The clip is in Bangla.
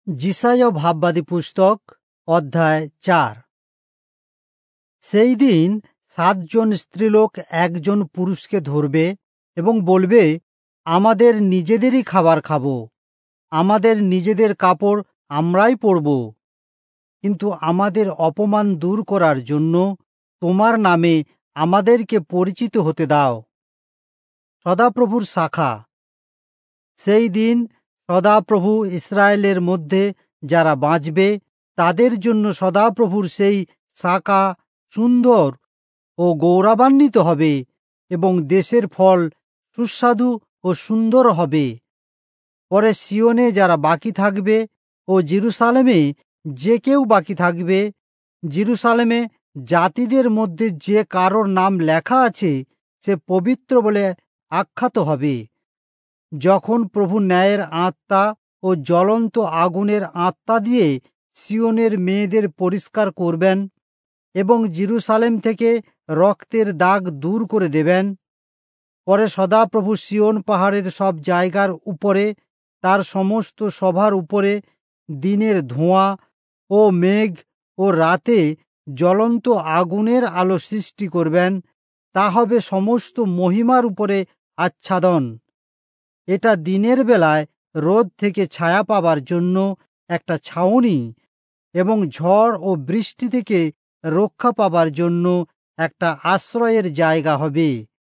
যিশায়া ভাববাদী পুস্তক অধ্যায় 4। সেই দিন 7 জন স্ত্রীলোক একজন পুরুষকে ধরবে এবং বলবে, আমাদের নিজেদেরই খাবার খাবো, আমাদের নিজেদের কাপড় আমরাই পরব, কিন্তু আমাদের অপমান দূর করার জন্য তোমার নামে আমাদেরকে পরিচিত হতে দাও। সদাপ্রভুর শাখা। সেই দিন সদাপ্রভু ইসরায়েলের মধ্যে যারা বাঁচবে তাদের জন্য সদাপ্রভুর সেই শাখা সুন্দর ও গৌরবান্বিত হবে এবং দেশের ফল সুস্বাদু ও সুন্দর হবে। পরে সিয়নে যারা বাকি থাকবে ও জেরুসালেমে যে কেউ বাকি থাকবে, জেরুসালেমে জাতিদের মধ্যে যে কারোর নাম লেখা আছে সে পবিত্র বলে আখ্যাত হবে। যখন প্রভু ন্যায়ের আত্মা ও জ্বলন্ত আগুনের আত্মা দিয়ে সিয়নের মেয়েদের পরিষ্কার করবেন এবং জেরুসালেম থেকে রক্তের দাগ দূর করে দেবেন, পরে সদাপ্রভু সিয়ন পাহাড়ের সব জায়গার উপরে, তার সমস্ত সভার উপরে দিনের ধোঁয়া ও মেঘ ও রাতে জ্বলন্ত আগুনের আলো সৃষ্টি করবেন। তা হবে সমস্ত মহিমার উপরে আচ্ছাদন। এটা দিনের বেলায় রোদ থেকে ছায়া পাবার জন্য একটা ছাউনি এবং ঝড় ও বৃষ্টি থেকে রক্ষা পাবার জন্য একটা আশ্রয়ের জায়গা হবে।